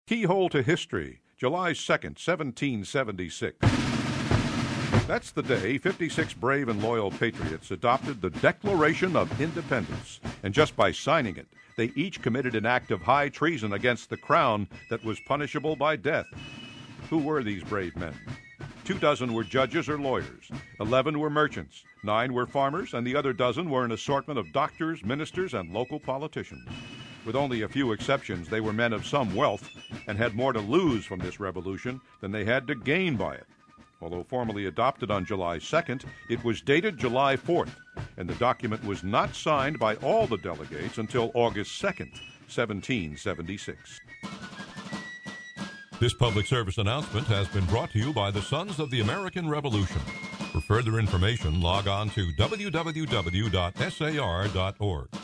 Keyhole to History, July 2nd, 1776. That's the day 56 brave and loyal patriots adopted the Declaration of Independence. And just by signing it, they each committed an act of high treason against the crown that was punishable by death. Who were these brave men? 24 were judges or lawyers, 11 were merchants, 9 were farmers, and the other dozen were an assortment of doctors, ministers, and local politicians. With only a few exceptions, they were men of some wealth and had more to lose from this revolution than they had to gain by it. Although formally adopted on July 2nd, it was dated July 4th, and the document was not signed by all the delegates until August 2nd, 1776. This public service announcement has been brought to you by the Sons of the American Revolution. For further information, log on to www.sar.org.